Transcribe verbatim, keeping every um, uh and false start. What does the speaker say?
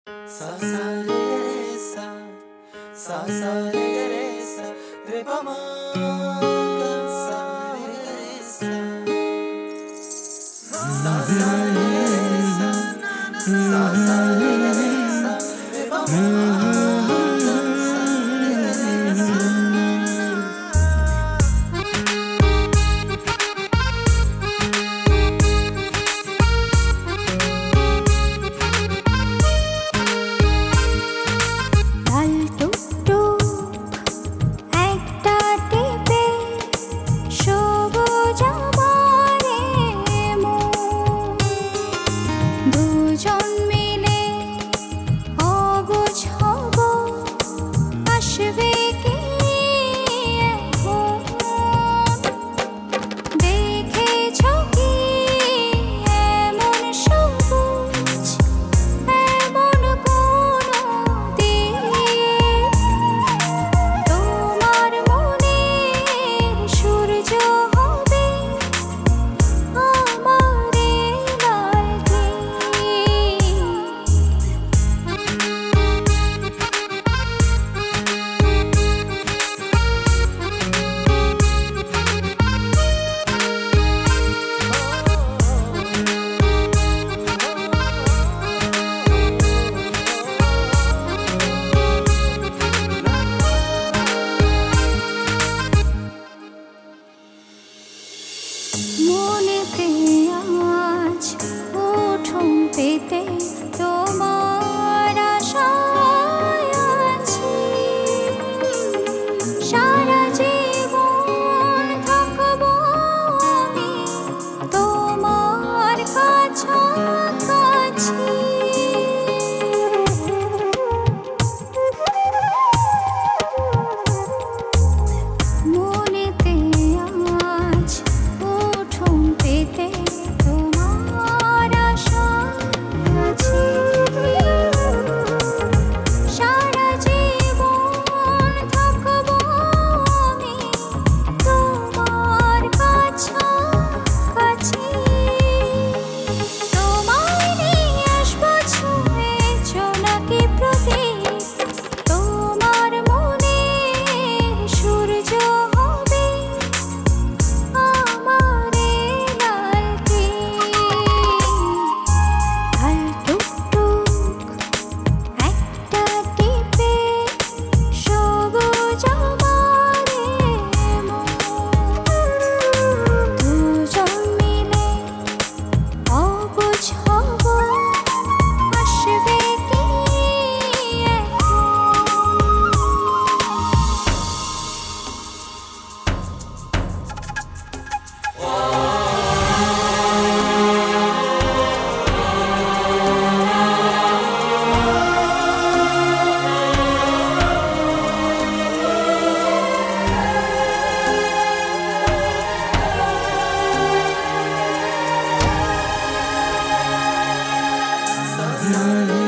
Sa sa re sa, sa sa re re sa, re pa ma ga sa re re sa, sa sa re sa, sa sa re re sa, re pa ma ga sa re re sa. মনেতে আজ উঠোন পেতে তোমার আশায় আছি, সারা জীবন থাকবো আমি তোমার কাছাকাছি। মনেতে আজ উঠোন পেতে তোমার আশায় আছি, সারা জীবন থাকবো আমি তোমার কাছাকাছি। তোমায় নিয়ে আসবো ছুঁয়ে জোনাকি প্রদীপ, তোমার মনের সূর্য হবে আমার এই লাল টিপ। লাল টুকটুক একটা টিপে সবুজ আমার এই মন, দুজন মিলে অবুঝ হব, আসবে কি এখন? Sa sa re